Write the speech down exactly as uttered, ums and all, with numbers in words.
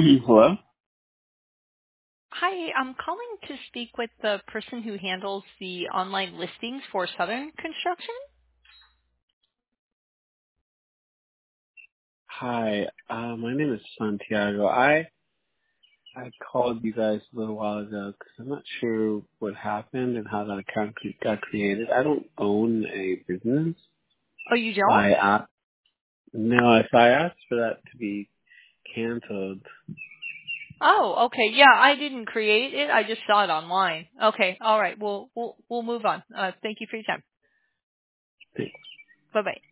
Hello? Hi, I'm calling to speak with the person who handles the online listings for Southern Construction. Hi, uh, my name is Santiago. I I called you guys a little while ago because I'm not sure what happened and how that account cre- got created. I don't own a business. Oh, you don't? I asked, no, if I asked for that to be canceled. Oh, okay. Yeah, I didn't create it. I just saw it online. Okay. All right. We'll we'll we'll move on. Uh, thank you for your time. Bye bye.